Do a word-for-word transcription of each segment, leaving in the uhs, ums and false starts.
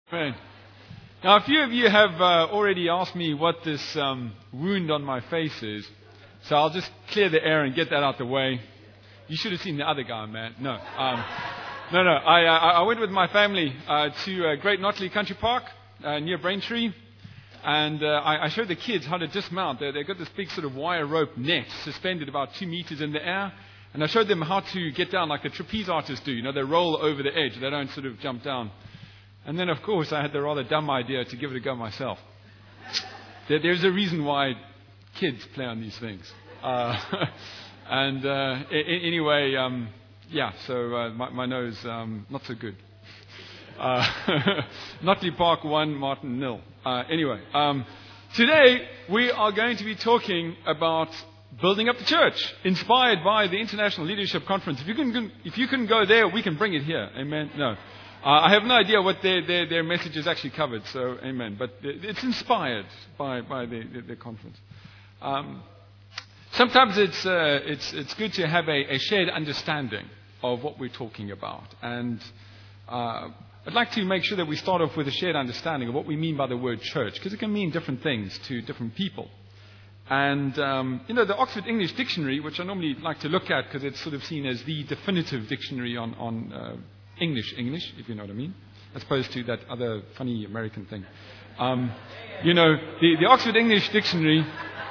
Right. Now, a few of you have uh, already asked me what this um, wound on my face is, so I'll just clear the air and get that out the way. You should have seen the other guy, man. No, um, no, no. I, uh, I went with my family uh, to uh, Great Notley Country Park uh, near Braintree, and uh, I, I showed the kids how to dismount. They, they've got this big sort of wire rope net suspended about two meters in the air, and I showed them how to get down like the trapeze artists do. You know, they roll over the edge. They don't sort of jump down. And then, of course, I had the rather dumb idea to give it a go myself. There, there's a reason why kids play on these things. Uh, and uh, I- anyway, um, yeah, so uh, my, my nose, um, not so good. Uh, Notley Park one, Martin nil. Uh, anyway, um, today we are going to be talking about building up the church, inspired by the International Leadership Conference. If you can, if you can go there, we can bring it here. Amen? No. Uh, I have no idea what their, their, their message is actually covered, so amen. But it's inspired by, by the, the, the conference. Um, sometimes it's, uh, it's, it's good to have a, a shared understanding of what we're talking about. And uh, I'd like to make sure that we start off with a shared understanding of what we mean by the word church, because it can mean different things to different people. And, um, you know, the Oxford English Dictionary, which I normally like to look at because it's sort of seen as the definitive dictionary on, on uh, English, English, if you know what I mean, as opposed to that other funny American thing. Um, you know, the, the Oxford English Dictionary.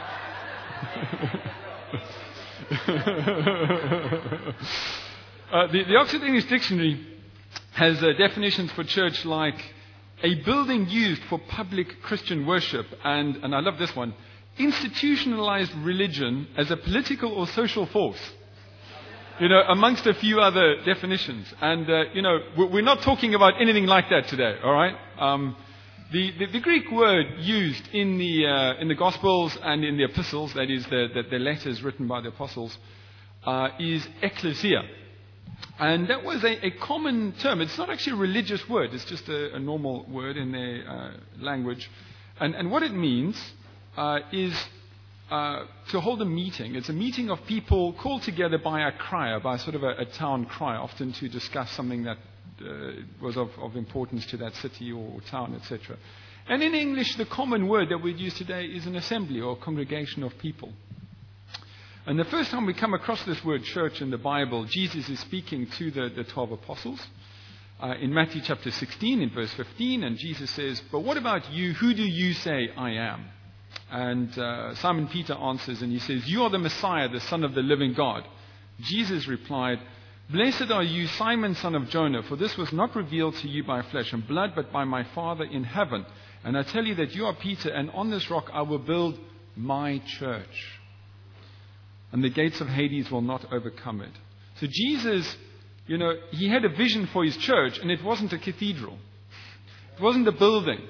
uh, the, the Oxford English Dictionary has uh, definitions for church like a building used for public Christian worship, and, and I love this one, institutionalized religion as a political or social force. You know, amongst a few other definitions. And, uh, you know, we're not talking about anything like that today, all right? Um, the, the, the Greek word used in the, uh, in the Gospels and in the epistles, that is, the, the, the letters written by the apostles, uh, is ecclesia. And that was a, a common term. It's not actually a religious word. It's just a, a normal word in their uh, language. And, and what it means uh, is... Uh, to hold a meeting. It's a meeting of people called together by a crier, by sort of a, a town crier, often to discuss something that uh, was of, of importance to that city or town, et cetera. And in English, the common word that we'd use today is an assembly or congregation of people. And the first time we come across this word church in the Bible, Jesus is speaking to the, the twelve apostles. Uh, in Matthew chapter sixteen, in verse fifteen, and Jesus says, "But what about you? Who do you say I am?" And uh, Simon Peter answers and he says, "You are the Messiah, the Son of the living God." Jesus replied, "Blessed are you, Simon, son of Jonah, for this was not revealed to you by flesh and blood, but by my Father in heaven. And I tell you that you are Peter, and on this rock I will build my church. And the gates of Hades will not overcome it." So Jesus, you know, he had a vision for his church, and it wasn't a cathedral. It wasn't a building.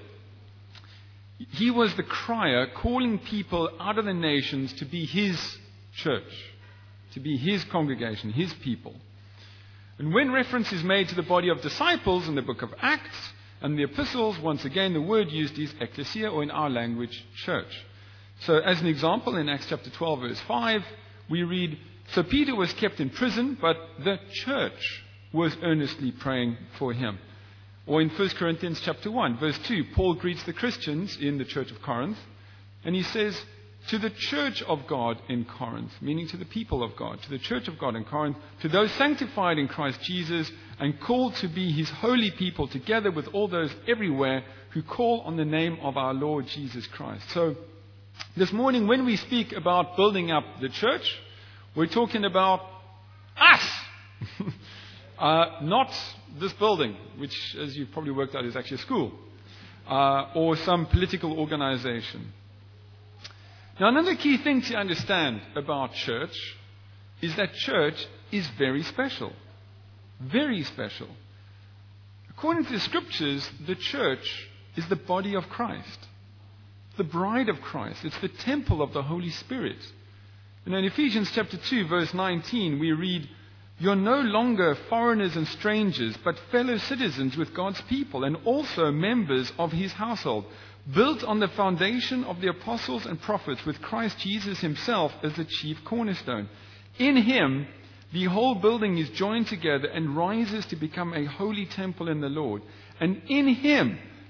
He was the crier calling people out of the nations to be his church, to be his congregation, his people. And when reference is made to the body of disciples in the book of Acts and the epistles, once again the word used is ecclesia, or in our language, church. So as an example, in Acts chapter twelve, verse five, we read, "So Peter was kept in prison, but the church was earnestly praying for him." Or in First Corinthians chapter one, verse two, Paul greets the Christians in the church of Corinth, and he says, "To the church of God in Corinth," meaning to the people of God, "to the church of God in Corinth, to those sanctified in Christ Jesus and called to be his holy people, together with all those everywhere who call on the name of our Lord Jesus Christ." So this morning when we speak about building up the church, we're talking about us. Uh, not this building, which, as you've probably worked out, is actually a school, uh, or some political organization. Now, another key thing to understand about church is that church is very special. Very special. According to the scriptures, the church is the body of Christ, the bride of Christ. It's the temple of the Holy Spirit. And in Ephesians chapter two, verse nineteen, we read, "You're no longer foreigners and strangers, but fellow citizens with God's people and also members of his household, built on the foundation of the apostles and prophets, with Christ Jesus himself as the chief cornerstone. In him, the whole building is joined together and rises to become a holy temple in the Lord. And in him,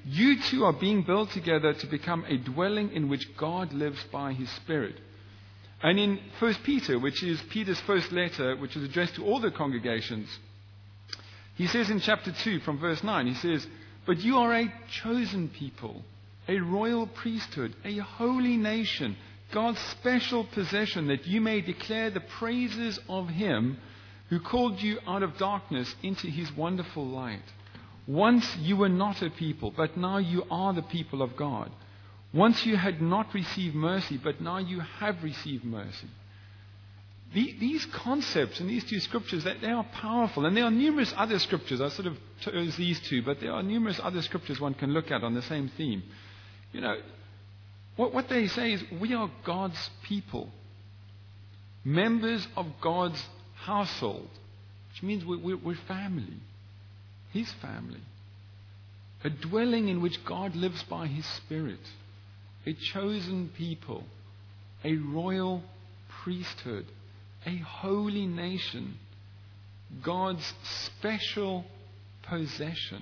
You two are being built together to become a dwelling in which God lives by His Spirit. And in First Peter, which is Peter's first letter, which is addressed to all the congregations, he says in chapter two from verse nine, he says, "But you are a chosen people, a royal priesthood, a holy nation, God's special possession, that you may declare the praises of Him who called you out of darkness into His wonderful light. Once you were not a people, but now you are the people of God. Once you had not received mercy, but now you have received mercy." The, these concepts in these two scriptures, that they are powerful. And there are numerous other scriptures. I sort of chose these two, but there are numerous other scriptures one can look at on the same theme. You know, what, what they say is we are God's people, members of God's household, which means we're, we're, we're family, His family, a dwelling in which God lives by His Spirit, a chosen people, a royal priesthood, a holy nation, God's special possession.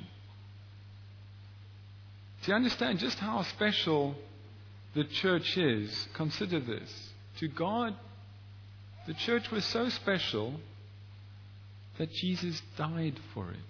Do you understand just how special the church is? Consider this. To God, the church was so special that Jesus died for it.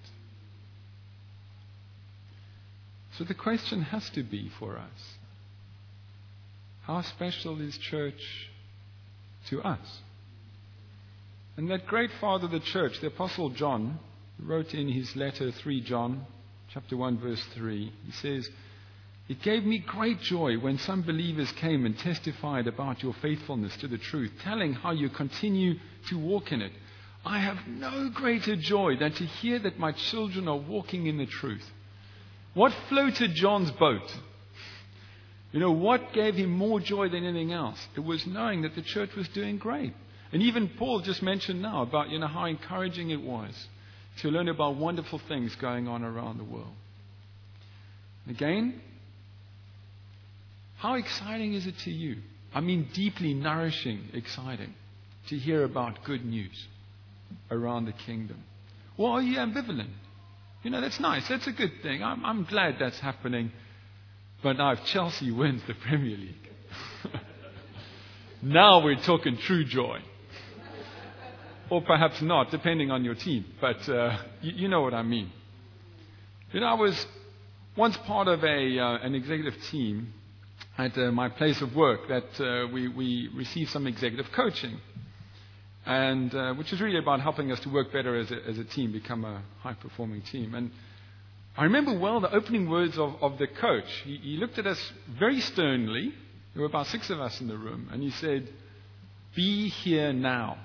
So the question has to be for us, how special is church to us? And that great father of the church, the Apostle John, wrote in his letter three John, chapter one, verse three, he says, "It gave me great joy when some believers came and testified about your faithfulness to the truth, telling how you continue to walk in it. I have no greater joy than to hear that my children are walking in the truth." What floated John's boat? You know, what gave him more joy than anything else? It was knowing that the church was doing great. And even Paul just mentioned now about, you know, how encouraging it was to learn about wonderful things going on around the world. Again, how exciting is it to you? I mean, deeply nourishing, exciting to hear about good news around the kingdom. Or are you ambivalent? You know, that's nice. That's a good thing. I'm, I'm glad that's happening. But now if Chelsea wins the Premier League, now we're talking true joy. Or perhaps not, depending on your team. But uh, you, you know what I mean. You know, I was once part of a uh, an executive team at uh, my place of work that uh, we, we received some executive coaching. And uh, which is really about helping us to work better as a, as a team, become a high-performing team. And I remember well the opening words of, of the coach. He, he looked at us very sternly. There were about six of us in the room. And he said, "Be here now."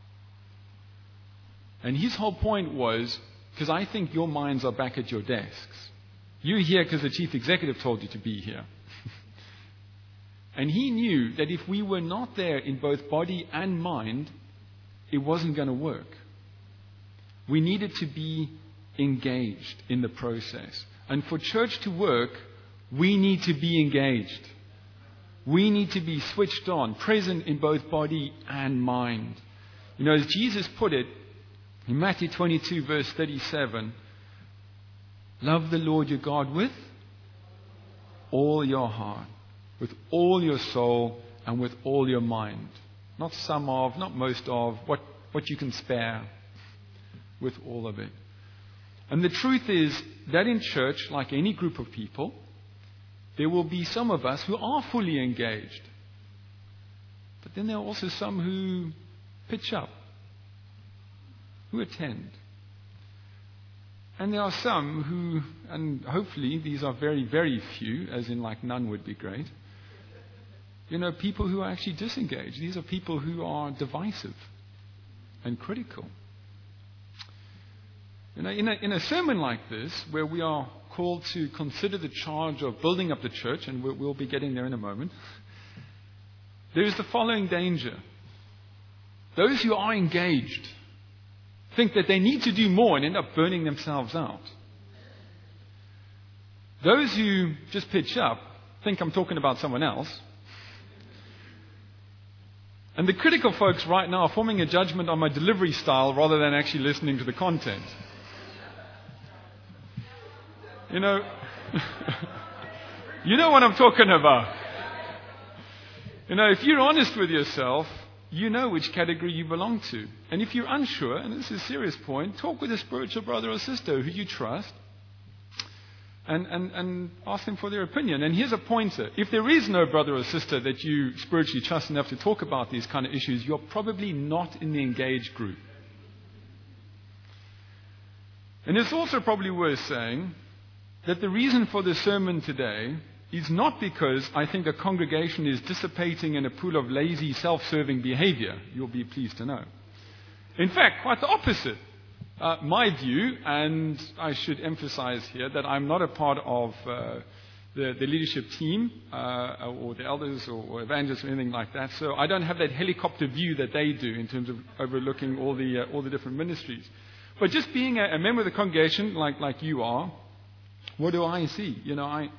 And his whole point was, because I think your minds are back at your desks. You're here because the chief executive told you to be here. And he knew that if we were not there in both body and mind, it wasn't going to work. We needed to be engaged in the process. And for church to work, we need to be engaged. We need to be switched on, present in both body and mind. You know, as Jesus put it in Matthew twenty-two, verse thirty-seven, love the Lord your God with all your heart, with all your soul, and with all your mind. Not some of, not most of, what, what you can spare, with all of it. And the truth is that in church, like any group of people, there will be some of us who are fully engaged. But then there are also some who pitch up, who attend. And there are some who, and hopefully these are very, very few, as in like none would be great. You know, people who are actually disengaged. These are people who are divisive and critical. You know, in a, in a sermon like this, where we are called to consider the charge of building up the church, and we'll, we'll be getting there in a moment, there is the following danger. Those who are engaged think that they need to do more and end up burning themselves out. Those who just pitch up think I'm talking about someone else. And the critical folks right now are forming a judgment on my delivery style rather than actually listening to the content. You know, You know what I'm talking about. You know, if you're honest with yourself, you know which category you belong to. And if you're unsure, and this is a serious point, talk with a spiritual brother or sister who you trust and, and, and ask them for their opinion. And here's a pointer. If there is no brother or sister that you spiritually trust enough to talk about these kind of issues, you're probably not in the engaged group. And it's also probably worth saying that the reason for the sermon today is not because I think the congregation is dissipating in a pool of lazy, self-serving behavior. You'll be pleased to know. In fact, quite the opposite. Uh, my view, and I should emphasize here that I'm not a part of uh, the, the leadership team uh, or the elders or, or evangelists or anything like that, so I don't have that helicopter view that they do in terms of overlooking all the uh, all the different ministries. But just being a, a member of the congregation like, like you are, what do I see? You know, I...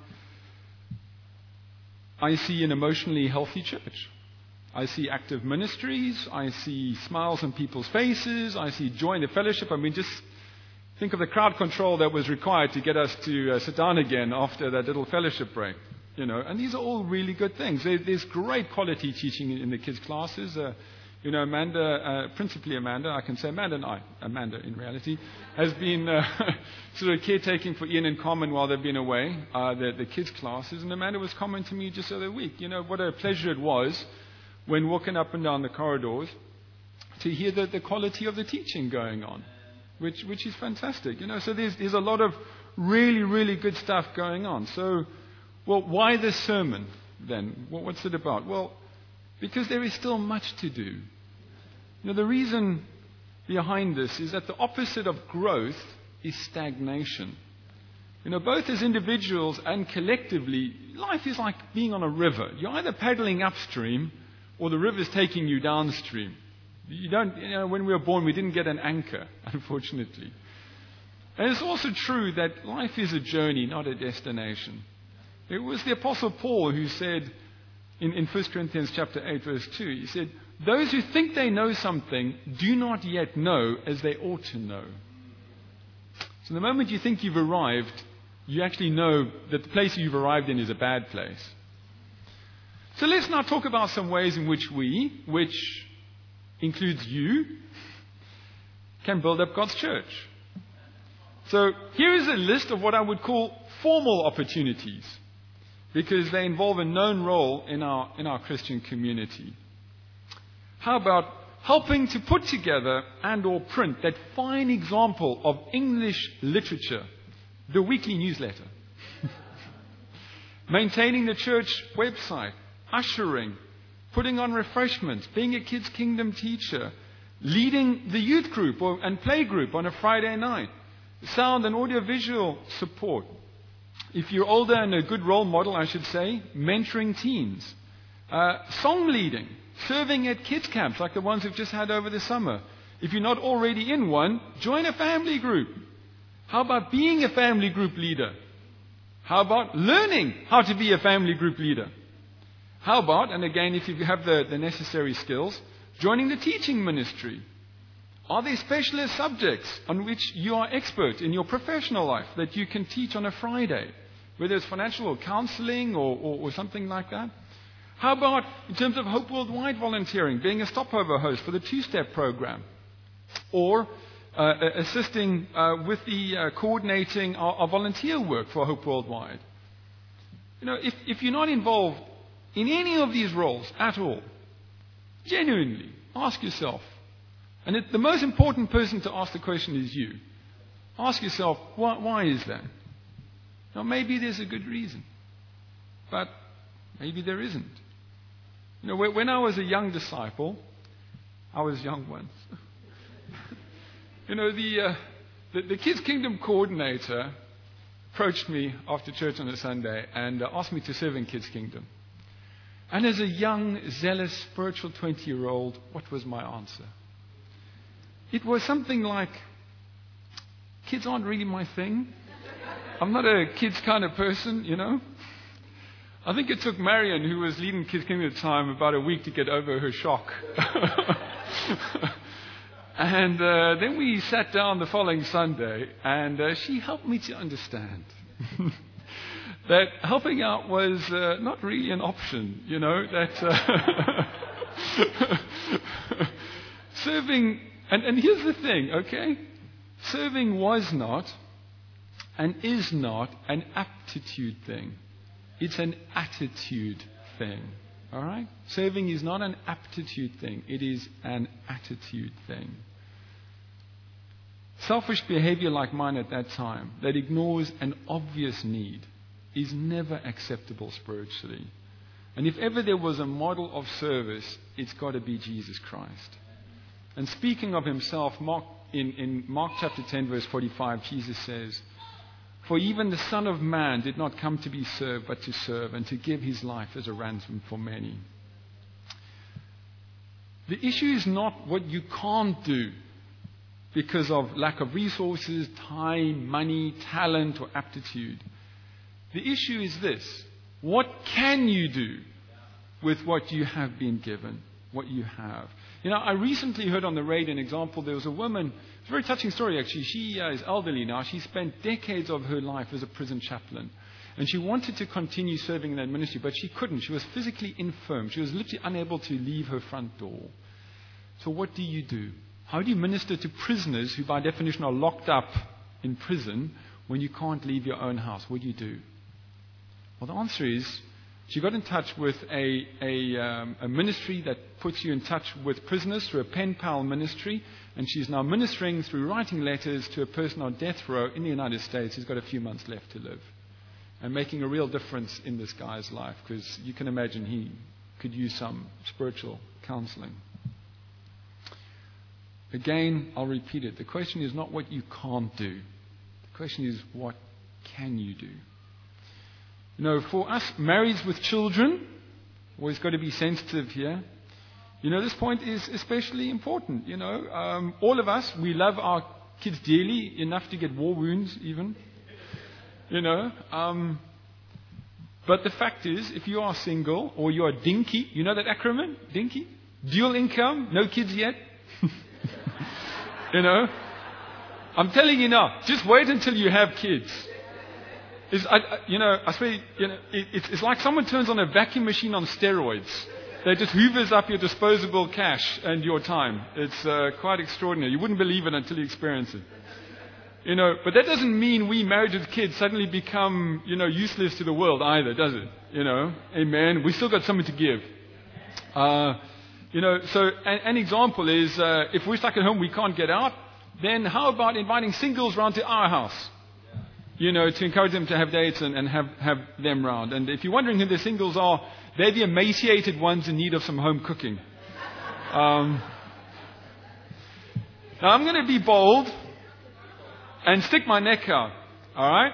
I see an emotionally healthy church. I see active ministries. I see smiles on people's faces. I see joy in the fellowship. I mean, just think of the crowd control that was required to get us to uh, sit down again after that little fellowship break. You know, and these are all really good things. There, there's great quality teaching in, in the kids' classes. Uh, you know, Amanda, uh, principally Amanda, I can say Amanda and I, Amanda in reality, has been uh, sort of caretaking for Ian and Carmen while they've been away, uh, the, the kids' classes. And Amanda was commenting to me just the other week, you know, what a pleasure it was when walking up and down the corridors to hear the, the quality of the teaching going on, which which is fantastic. You know, so there's there's a lot of really, really good stuff going on. So, well, why this sermon then? Well, what's it about? Well, because there is still much to do. You know, the reason behind this is that the opposite of growth is stagnation. You know, both as individuals and collectively, life is like being on a river. You're either paddling upstream or the river's taking you downstream. You don't, you know, when we were born, we didn't get an anchor, unfortunately. And it's also true that life is a journey, not a destination. It was the Apostle Paul who said in, in First Corinthians chapter eight, verse two, he said, "Those who think they know something do not yet know as they ought to know." So the moment you think you've arrived, you actually know that the place you've arrived in is a bad place. So let's now talk about some ways in which we, which includes you, can build up God's church. So here is a list of what I would call formal opportunities, because they involve a known role in our in our Christian community. How about helping to put together and or print that fine example of English literature, the weekly newsletter, maintaining the church website, ushering, putting on refreshments, being a Kids Kingdom teacher, leading the youth group or, and play group on a Friday night, sound and audiovisual support. If you're older and a good role model, I should say, mentoring teens, uh, song leading, serving at kids camps like the ones we've just had over the summer. If you're not already in one, join a family group. How about being a family group leader? How about learning how to be a family group leader? How about, and again, if you have the, the necessary skills, joining the teaching ministry? Are there specialist subjects on which you are expert in your professional life that you can teach on a Friday? Whether it's financial or counseling or, or, or something like that. How about in terms of Hope Worldwide volunteering, being a stopover host for the two-step program? Or uh, assisting uh, with the uh, coordinating our, our volunteer work for Hope Worldwide? You know, if, if you're not involved in any of these roles at all, genuinely, ask yourself. And it, the most important person to ask the question is you. Ask yourself, why, why is that? Now, maybe there's a good reason, but maybe there isn't. You know, when I was a young disciple, I was young once. you know, the, uh, the the Kids Kingdom coordinator approached me after church on a Sunday and uh, asked me to serve in Kids Kingdom. And as a young, zealous, spiritual twenty-year-old, what was my answer? It was something like, kids aren't really my thing. I'm not a kids kind of person, you know. I think it took Marion, who was leading Kids Kingdom at the time, about a week to get over her shock. and uh, then we sat down the following Sunday, and uh, she helped me to understand. that helping out was uh, not really an option, you know, that uh, serving, and, and here's the thing, okay? Serving was not and is not an aptitude thing. It's an attitude thing, all right? Serving is not an aptitude thing. It is an attitude thing. Selfish behavior like mine at that time that ignores an obvious need is never acceptable spiritually. And if ever there was a model of service, it's got to be Jesus Christ. And speaking of himself, Mark, in, in Mark chapter ten, verse forty-five, Jesus says, "For even the Son of Man did not come to be served, but to serve, and to give his life as a ransom for many." The issue is not what you can't do because of lack of resources, time, money, talent, or aptitude. The issue is this: what can you do with what you have been given, what you have? You know, I recently heard on the radio an example. There was a woman, it's a very touching story actually. She uh, is elderly now. She spent decades of her life as a prison chaplain. And she wanted to continue serving in that ministry, but she couldn't. She was physically infirm. She was literally unable to leave her front door. So what do you do? How do you minister to prisoners who by definition are locked up in prison when you can't leave your own house? What do you do? Well, the answer is, she got in touch with a, a, um, a ministry that puts you in touch with prisoners through a pen pal ministry. And she's now ministering through writing letters to a person on death row in the United States who's got a few months left to live. And making a real difference in this guy's life, because you can imagine he could use some spiritual counseling. Again, I'll repeat it. The question is not what you can't do. The question is, what can you do? You know, for us marrieds with children, always got to be sensitive here. You know, this point is especially important. You know, um, all of us, we love our kids dearly, enough to get war wounds even. You know, um, but the fact is, if you are single or you are dinky, you know that acronym, dinky? Dual income, no kids yet. You know, I'm telling you now, just wait until you have kids. It's, I, I, you know, I swear, you know, it, it's, it's like someone turns on a vacuum machine on steroids. They just hoovers up your disposable cash and your time. It's uh, quite extraordinary. You wouldn't believe it until you experience it. You know, but that doesn't mean we married with kids suddenly become, you know, useless to the world either, does it? You know, amen. We still got something to give. Uh, you know, so an, an example is uh, if we're stuck at home, we can't get out. Then how about inviting singles round to our house? You know, to encourage them to have dates and, and have, have them round. And if you're wondering who the singles are, they're the emaciated ones in need of some home cooking. Um, now, I'm going to be bold and stick my neck out. All right?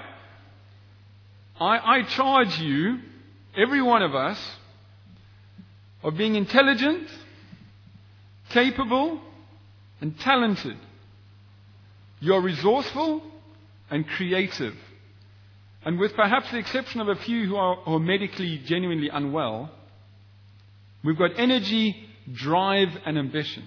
I, I charge you, every one of us, of being intelligent, capable, and talented. You're resourceful and creative. And with perhaps the exception of a few who are, who are medically genuinely unwell, we've got energy, drive, and ambition.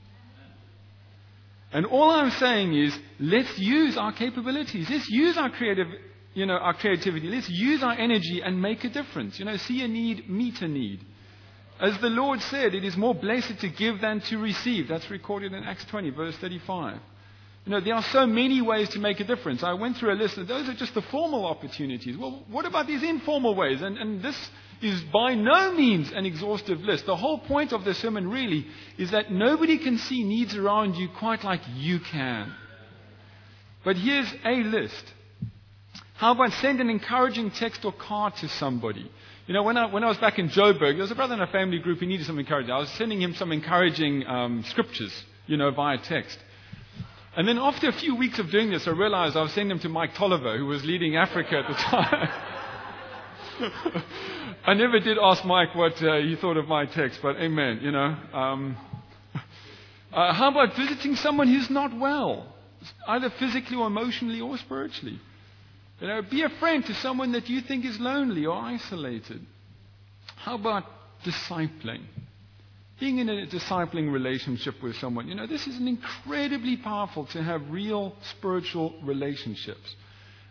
And all I'm saying is, let's use our capabilities. Let's use our creative, you know, our creativity. Let's use our energy and make a difference. You know, see a need, meet a need. As the Lord said, it is more blessed to give than to receive. That's recorded in Acts twenty, verse thirty-five. You know, there are so many ways to make a difference. I went through a list, and those are just the formal opportunities. Well, what about these informal ways? And, and this is by no means an exhaustive list. The whole point of the sermon really is that nobody can see needs around you quite like you can. But here's a list. How about send an encouraging text or card to somebody? You know, when I, when I was back in Joburg, there was a brother in a family group who needed some encouragement. I was sending him some encouraging um, scriptures, you know, via text. And then after a few weeks of doing this, I realized I was sending them to Mike Tolliver, who was leading Africa at the time. I never did ask Mike what uh, he thought of my text, but amen, you know. Um, uh, how about visiting someone who's not well, either physically or emotionally or spiritually? You know, be a friend to someone that you think is lonely or isolated. How about discipling? Being in a discipling relationship with someone. You know, this is incredibly powerful to have real spiritual relationships.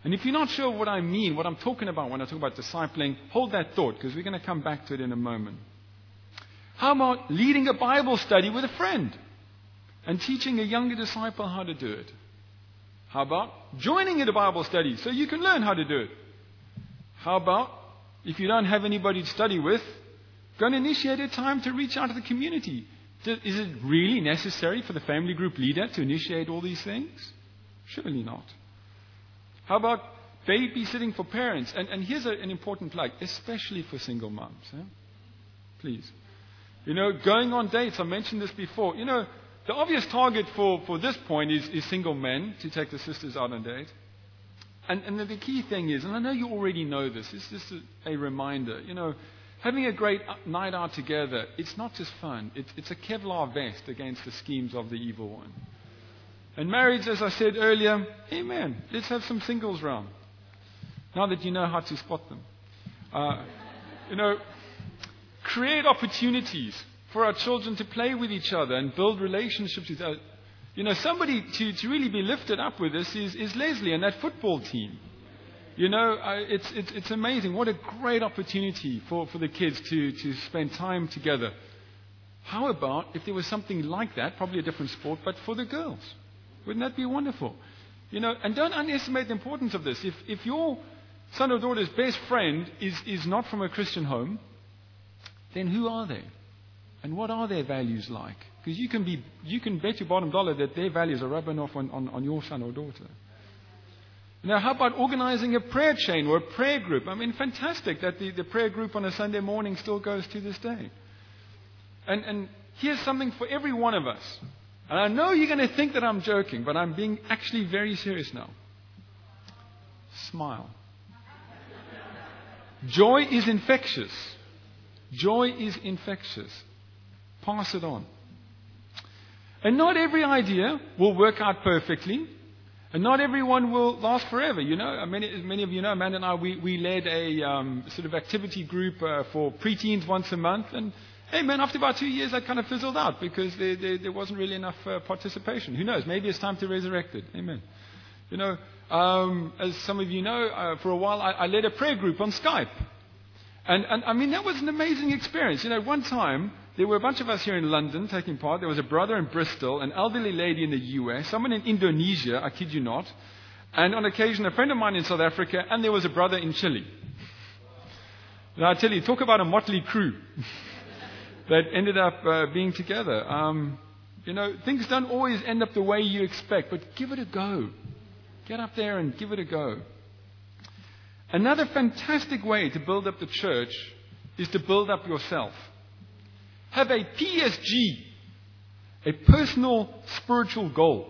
And if you're not sure what I mean, what I'm talking about when I talk about discipling, hold that thought, because we're going to come back to it in a moment. How about leading a Bible study with a friend and teaching a younger disciple how to do it? How about joining in a Bible study so you can learn how to do it? How about, if you don't have anybody to study with, go and initiate a time to reach out to the community. Is it really necessary for the family group leader to initiate all these things? Surely not. How about babysitting for parents? And, and here's a, an important plug, especially for single moms. Eh? Please. You know, going on dates, I mentioned this before. You know, the obvious target for, for this point is, is single men to take the sisters out on date. And, and the, the key thing is, and I know you already know this, it's just a, a reminder, you know, having a great night out together, it's not just fun. It's, it's a Kevlar vest against the schemes of the evil one. And marriage, as I said earlier, amen. Let's have some singles round. Now that you know how to spot them. Uh, you know, create opportunities for our children to play with each other and build relationships with other. You know, somebody to, to really be lifted up with this is, is Leslie and that football team. You know, uh, it's, it's, it's amazing. What a great opportunity for, for the kids to, to spend time together. How about if there was something like that, probably a different sport, but for the girls? Wouldn't that be wonderful? You know, and don't underestimate the importance of this. If, if your son or daughter's best friend is, is not from a Christian home, then who are they? And what are their values like? Because you can be, you can bet your bottom dollar that their values are rubbing off on, on, on your son or daughter. Now, how about organizing a prayer chain or a prayer group? I mean, fantastic that the, the prayer group on a Sunday morning still goes to this day. And, and here's something for every one of us. And I know you're going to think that I'm joking, but I'm being actually very serious now. Smile. Joy is infectious. Joy is infectious. Pass it on. And not every idea will work out perfectly. And not everyone will last forever. You know, many, many of you know, Amanda and I, we, we led a um, sort of activity group uh, for preteens once a month. And hey, man, after about two years, that kind of fizzled out because there, there, there wasn't really enough uh, participation. Who knows? Maybe it's time to resurrect it. Amen. You know, um, as some of you know, uh, for a while I, I led a prayer group on Skype. And, and I mean, that was an amazing experience. You know, one time, there were a bunch of us here in London taking part. There was a brother in Bristol, an elderly lady in the U S, someone in Indonesia, I kid you not, and on occasion a friend of mine in South Africa, and there was a brother in Chile. Now I tell you, talk about a motley crew that ended up uh, being together. Um, you know, things don't always end up the way you expect, but give it a go. Get up there and give it a go. Another fantastic way to build up the church is to build up yourself. Have a P S G, a personal spiritual goal.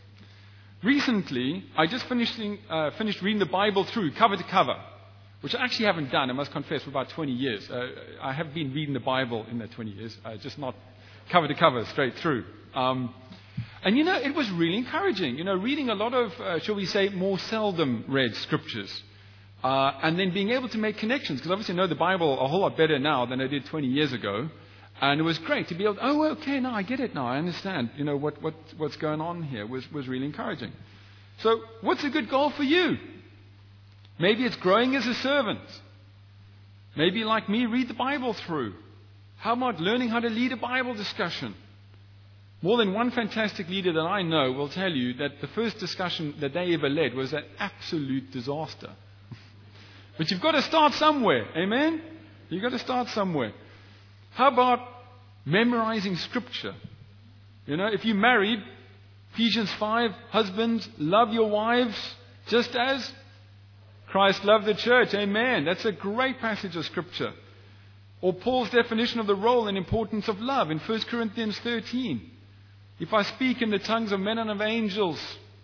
Recently, I just finished, uh, finished reading the Bible through, cover to cover, which I actually haven't done, I must confess, for about twenty years. Uh, I have been reading the Bible in that twenty years, uh, just not cover to cover, straight through. Um, and you know, it was really encouraging. You know, reading a lot of, uh, shall we say, more seldom read scriptures. Uh, and then being able to make connections, because obviously I know the Bible a whole lot better now than I did twenty years ago. And it was great to be able to, oh, okay, now I get it now. I understand, you know, what, what, what's going on here was, was really encouraging. So what's a good goal for you? Maybe it's growing as a servant. Maybe like me, read the Bible through. How about learning how to lead a Bible discussion? More than one fantastic leader that I know will tell you that the first discussion that they ever led was an absolute disaster. But you've got to start somewhere. Amen? You've got to start somewhere. How about memorizing scripture? You know, if you're married, Ephesians five, husbands, love your wives just as Christ loved the church. Amen. That's a great passage of scripture. Or Paul's definition of the role and importance of love in First Corinthians thirteen. If I speak in the tongues of men and of angels.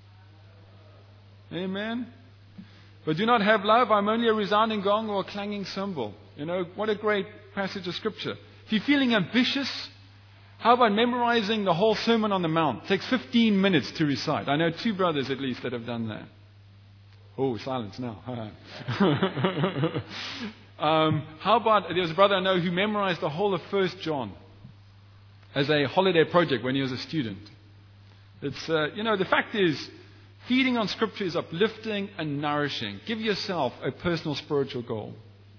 Amen. But do not have love, I'm only a resounding gong or a clanging cymbal. You know, what a great passage of scripture. If you're feeling ambitious, how about memorizing the whole Sermon on the Mount? It takes fifteen minutes to recite. I know two brothers at least that have done that. Oh, silence now. um, how about, there was a brother I know who memorized the whole of First John as a holiday project when he was a student. It's, uh, you know, the fact is, Feeding on Scripture is uplifting and nourishing. Give yourself a personal spiritual goal.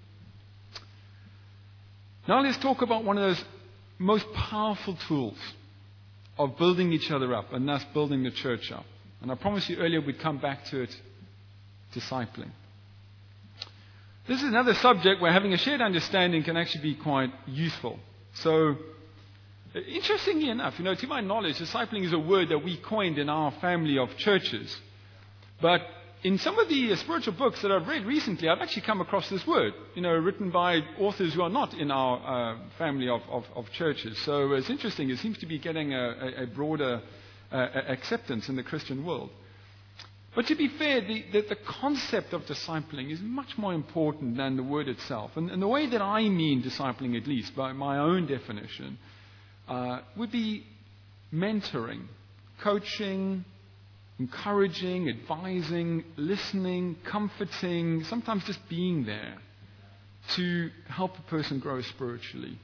Now let's talk about one of those most powerful tools of building each other up, and thus building the church up. And I promised you earlier we'd come back to it, discipling. This is another subject where having a shared understanding can actually be quite useful. So, interestingly enough, you know, to my knowledge, discipling is a word that we coined in our family of churches. But in some of the spiritual books that I've read recently, I've actually come across this word, you know, written by authors who are not in our uh, family of, of, of churches. So it's interesting. It seems to be getting a, a broader uh, acceptance in the Christian world. But to be fair, the, the, the concept of discipling is much more important than the word itself. And, and the way that I mean discipling, at least by my own definition, uh, would be mentoring, coaching, encouraging, advising, listening, comforting, sometimes just being there to help a person grow spiritually.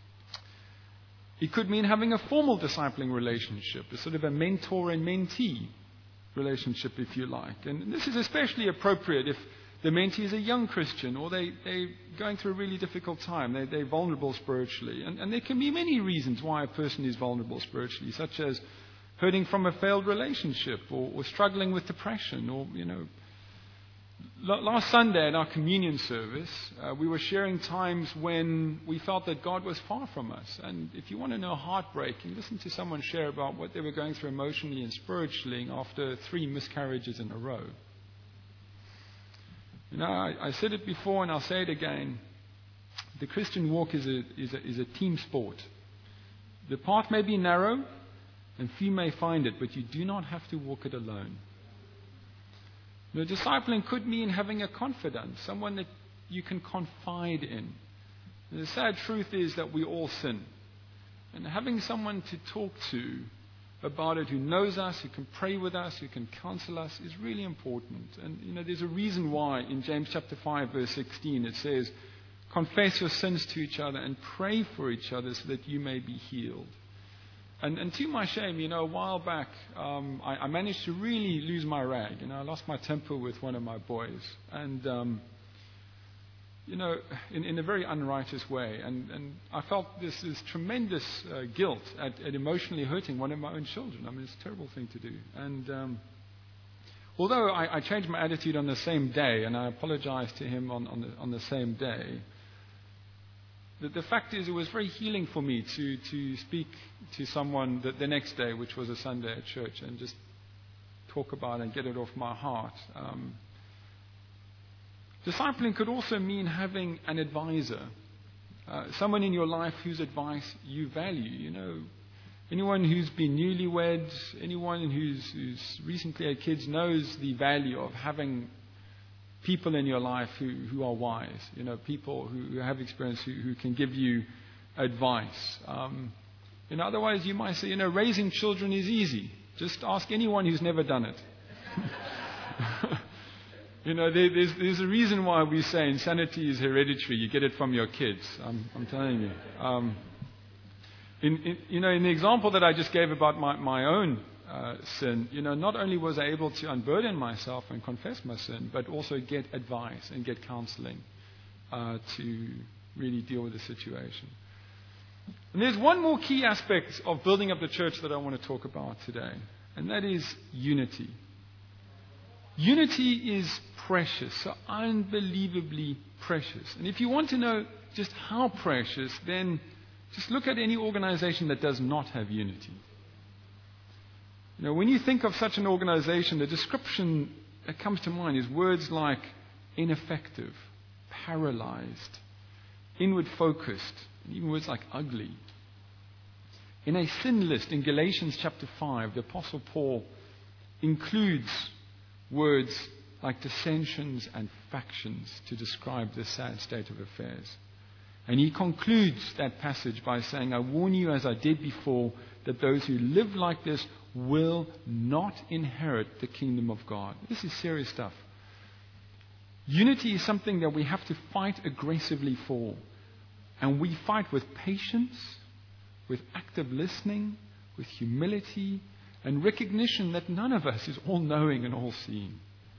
It could mean having a formal discipling relationship, a sort of a mentor and mentee relationship, if you like. And this is especially appropriate if the mentee is a young Christian or they, they're going through a really difficult time. They, they're vulnerable spiritually. And, and there can be many reasons why a person is vulnerable spiritually, such as hurting from a failed relationship, or, or struggling with depression, or, you know. Last Sunday in our communion service, uh, we were sharing times when we felt that God was far from us. And if you want to know heartbreak, you listen to someone share about what they were going through emotionally and spiritually after three miscarriages in a row. You know, I, I said it before and I'll say it again. The Christian walk is a, is a, is a team sport. The path may be narrow, and few may find it, but you do not have to walk it alone. You know, discipling could mean having a confidant, someone that you can confide in. And the sad truth is that we all sin. And having someone to talk to about it who knows us, who can pray with us, who can counsel us, is really important. And, you know, there's a reason why in James chapter five, verse sixteen, it says, confess your sins to each other and pray for each other so that you may be healed. And, and to my shame, you know, a while back, um, I, I managed to really lose my rag. You know, I lost my temper with one of my boys. And, um, you know, in, in a very unrighteous way. And, and I felt this, this tremendous uh, guilt at, at emotionally hurting one of my own children. I mean, it's a terrible thing to do. And um, although I, I changed my attitude on the same day, and I apologized to him on, on, the, on the same day, The, the fact is, it was very healing for me to, to speak to someone the, the next day, which was a Sunday at church, and just talk about it and get it off my heart. Um, discipling could also mean having an advisor, uh, someone in your life whose advice you value. You know, anyone who's been newlywed, anyone who's, who's recently had kids knows the value of having people in your life who, who are wise, you know, people who, who have experience, who, who can give you advice. Um, you know, otherwise you might say, you know, raising children is easy. Just ask anyone who's never done it. you know, there, there's, there's a reason why we say insanity is hereditary. You get it from your kids. I'm, I'm telling you. Um, in, in, you know, in the example that I just gave about my, my own Uh, sin, you know, not only was I able to unburden myself and confess my sin, but also get advice and get counseling uh, to really deal with the situation. And there's one more key aspect of building up the church that I want to talk about today, and that is unity. Unity is precious, so unbelievably precious. And if you want to know just how precious, then just look at any organization that does not have unity. You know, when you think of such an organization, the description that comes to mind is words like ineffective, paralyzed, inward focused, and even words like ugly. In a sin list in Galatians chapter five, the Apostle Paul includes words like dissensions and factions to describe the sad state of affairs. And he concludes that passage by saying, I warn you, as I did before, that those who live like this will not inherit the kingdom of God. This is serious stuff. Unity is something that we have to fight aggressively for. And we fight with patience, with active listening, with humility, and recognition that none of us is all-knowing and all-seeing.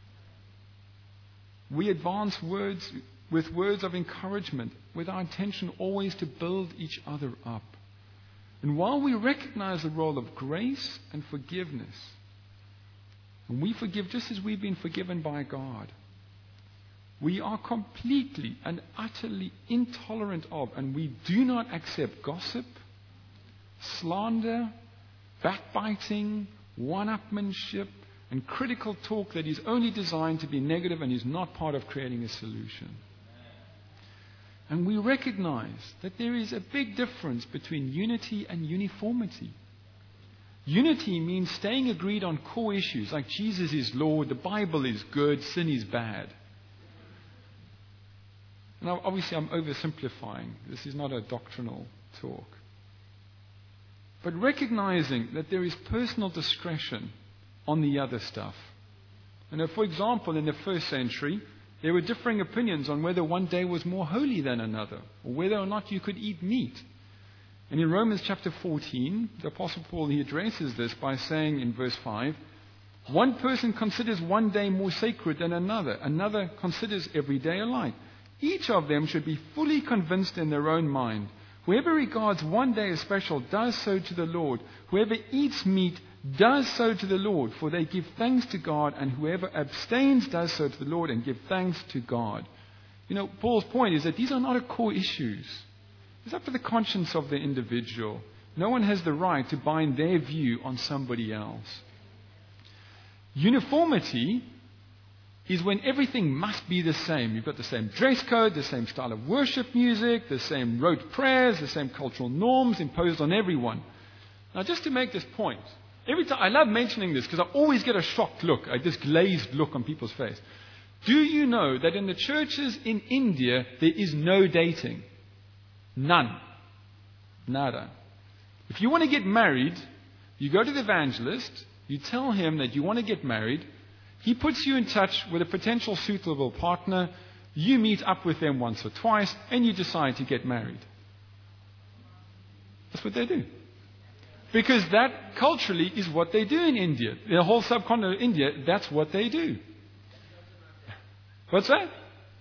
We advance words with words of encouragement, with our intention always to build each other up. And while we recognize the role of grace and forgiveness, and we forgive just as we've been forgiven by God, we are completely and utterly intolerant of, and we do not accept gossip, slander, backbiting, one-upmanship, and critical talk that is only designed to be negative and is not part of creating a solution. And we recognize that there is a big difference between unity and uniformity. Unity means staying agreed on core issues like Jesus is Lord, the Bible is good, sin is bad. Now, obviously, I'm oversimplifying. This is not a doctrinal talk. But recognizing that there is personal discretion on the other stuff. And uh, for example, in the first century, there were differing opinions on whether one day was more holy than another, or whether or not you could eat meat. And in Romans chapter fourteen, the Apostle Paul, he addresses this by saying in verse five, one person considers one day more sacred than another. Another considers every day alike. Each of them should be fully convinced in their own mind. Whoever regards one day as special does so to the Lord. Whoever eats meat does so to the Lord, for they give thanks to God, and whoever abstains does so to the Lord and give thanks to God. You know, Paul's point is that these are not core issues. It's up to the conscience of the individual. No one has the right to bind their view on somebody else. Uniformity is when everything must be the same. You've got the same dress code, the same style of worship music, the same rote prayers, the same cultural norms imposed on everyone. Now, just to make this point, every time I love mentioning this because I always get a shocked look, a this glazed look on people's face. Do you know that in the churches in India there is no dating? None. Nada. If you want to get married, you go to the evangelist, you tell him that you want to get married. He puts you in touch with a potential suitable partner. You meet up with them once or twice, and you decide to get married. That's what they do. Because that culturally is what they do in India. The whole subcontinent of India, that's what they do. What's that?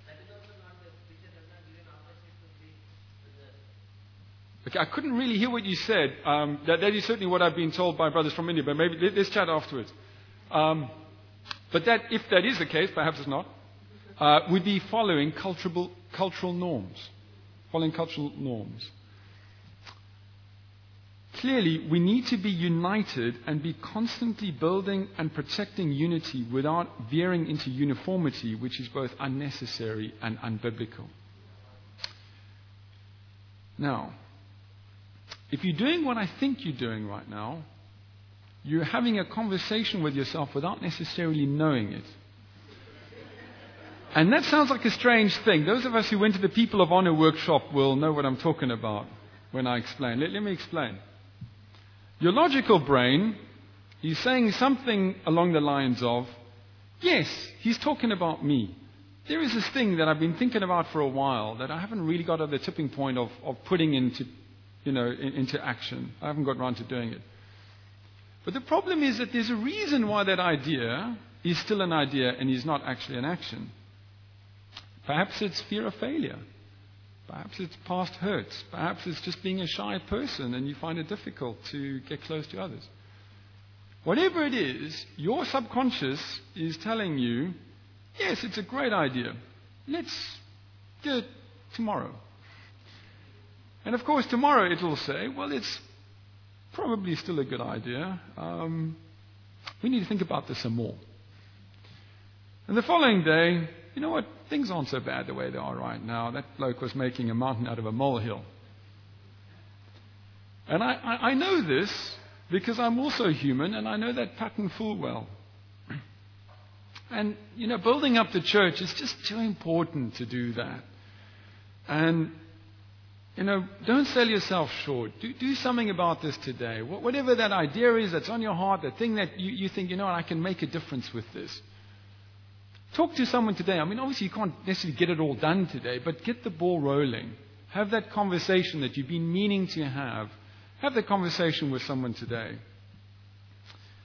Okay, I couldn't really hear what you said. Um, that, that is certainly what I've been told by brothers from India, but maybe let, let's chat afterwards. Um, but that, if that is the case, perhaps it's not, uh, would be following cultural, cultural norms. Following cultural norms. Clearly, we need to be united and be constantly building and protecting unity without veering into uniformity, which is both unnecessary and unbiblical. Now, if you're doing what I think you're doing right now, you're having a conversation with yourself without necessarily knowing it. And that sounds like a strange thing. Those of us who went to the People of Honor workshop will know what I'm talking about when I explain. Let, let me explain. Your logical brain is saying something along the lines of, yes, he's talking about me. There is this thing that I've been thinking about for a while that I haven't really got to the tipping point of, of putting into, you know, in, into action. I haven't got around to doing it. But the problem is that there's a reason why that idea is still an idea and is not actually an action. Perhaps it's fear of failure. Perhaps it's past hurts. Perhaps it's just being a shy person and you find it difficult to get close to others. Whatever it is, your subconscious is telling you, yes, it's a great idea. Let's do it tomorrow. And of course, tomorrow it will say, well, it's probably still a good idea. Um, we need to think about this some more. And the following day, you know what? Things aren't so bad the way they are right now. That bloke was making a mountain out of a molehill. And I, I, I know this because I'm also human and I know that pattern full well. And, you know, building up the church is just too important to do that. And, you know, don't sell yourself short. Do, do something about this today. Wh- whatever that idea is that's on your heart, the thing that you, you think, you know what, I can make a difference with this. Talk to someone today. I mean, obviously you can't necessarily get it all done today, but get the ball rolling. Have that conversation that you've been meaning to have. Have that conversation with someone today.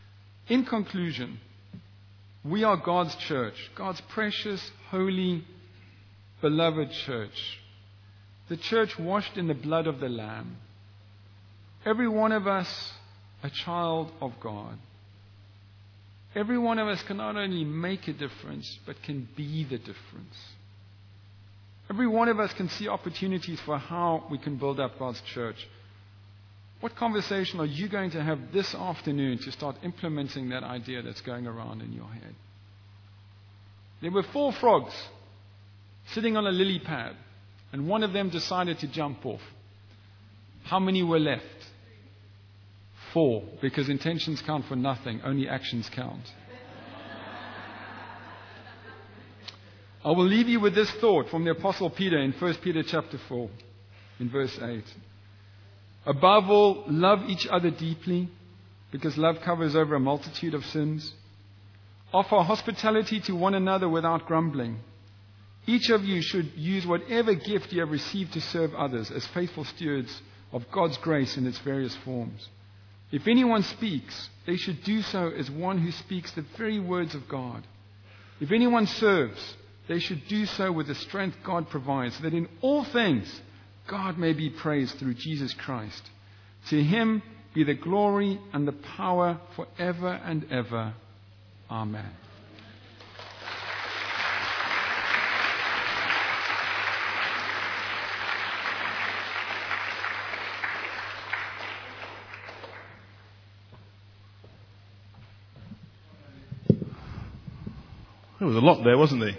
In conclusion, we are God's church, God's precious, holy, beloved church. The church washed in the blood of the Lamb. Every one of us a child of God. Every one of us can not only make a difference, but can be the difference. Every one of us can see opportunities for how we can build up God's church. What conversation are you going to have this afternoon to start implementing that idea that's going around in your head? There were four frogs sitting on a lily pad, and one of them decided to jump off. How many were left? Four, because intentions count for nothing, only actions count. I will leave you with this thought from the Apostle Peter in First Peter chapter four, in verse eight. Above all, love each other deeply, because love covers over a multitude of sins. Offer hospitality to one another without grumbling. Each of you should use whatever gift you have received to serve others as faithful stewards of God's grace in its various forms. If anyone speaks, they should do so as one who speaks the very words of God. If anyone serves, they should do so with the strength God provides, so that in all things God may be praised through Jesus Christ. To Him be the glory and the power forever and ever. Amen. There was a lot there, wasn't there?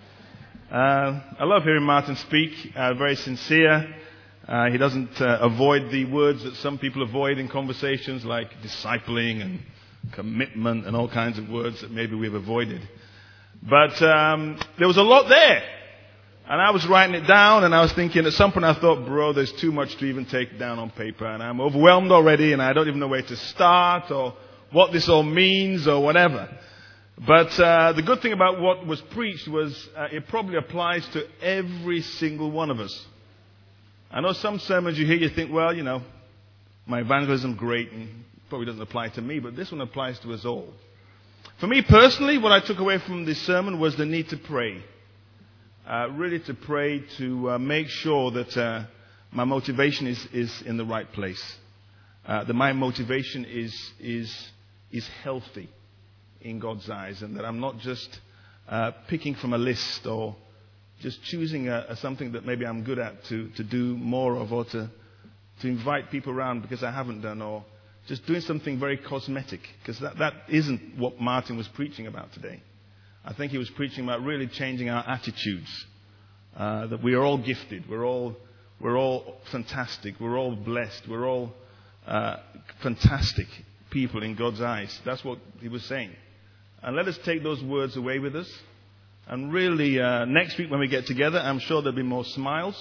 Uh, I love hearing Martin speak. Uh, very sincere. Uh, he doesn't uh, avoid the words that some people avoid in conversations, like discipling and commitment and all kinds of words that maybe we've avoided. But um, there was a lot there. And I was writing it down, and I was thinking, at some point I thought, bro, there's too much to even take down on paper, and I'm overwhelmed already, and I don't even know where to start or what this all means or whatever. But uh, the good thing about what was preached was uh, it probably applies to every single one of us. I know some sermons you hear, you think, well, you know, my evangelism great and probably doesn't apply to me, but this one applies to us all. For me personally, what I took away from this sermon was the need to pray. Uh, really to pray to uh, make sure that uh, my motivation is, is in the right place. Uh, that my motivation is, is, is healthy in God's eyes, and that I'm not just uh, picking from a list or just choosing a, a something that maybe I'm good at to, to do more of, or to, to invite people around because I haven't done, or just doing something very cosmetic, because that, that isn't what Martin was preaching about today. I think he was preaching about really changing our attitudes, uh, that we are all gifted, we're all, we're all fantastic, we're all blessed, we're all uh, fantastic people in God's eyes. That's what he was saying. And let us take those words away with us. And really, uh, next week when we get together, I'm sure there'll be more smiles.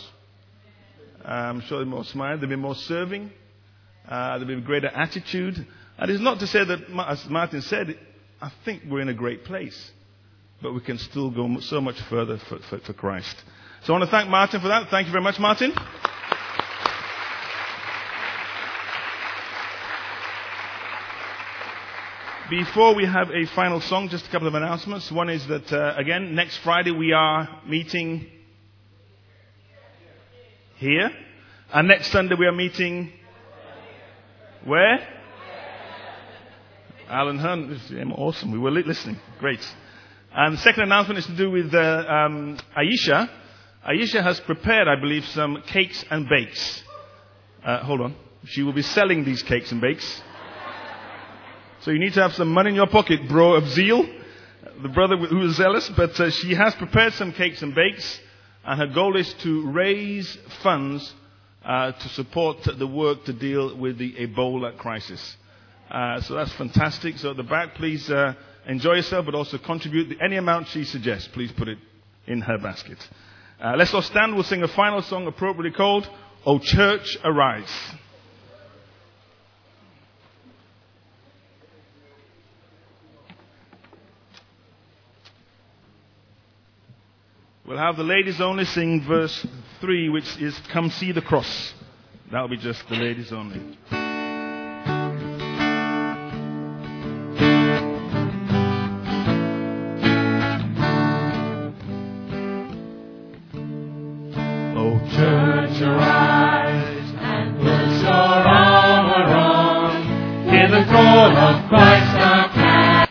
I'm sure there'll be more smiles. There'll be more serving. Uh, there'll be a greater attitude. And it's not to say that, as Martin said, I think we're in a great place. But we can still go so much further for, for, for Christ. So I want to thank Martin for that. Thank you very much, Martin. Before we have a final song, just a couple of announcements. One is that, uh, again, next Friday we are meeting here. And next Sunday we are meeting where? Alan Hunt. This is awesome. We were listening. Great. And the second announcement is to do with uh, um, Aisha. Aisha has prepared, I believe, some cakes and bakes. Uh, hold on. She will be selling these cakes and bakes. So you need to have some money in your pocket, bro, of zeal. The brother who is zealous. But uh, she has prepared some cakes and bakes. And her goal is to raise funds uh, to support the work to deal with the Ebola crisis. Uh, so that's fantastic. So at the back, please uh, enjoy yourself, but also contribute. Any amount she suggests, please put it in her basket. Uh, let's all stand. We'll sing a final song appropriately called, O Church Arise. We'll have the ladies only sing verse three, which is Come See the Cross. That'll be just the ladies only. arise and put your armor on. Hear the call of Christ.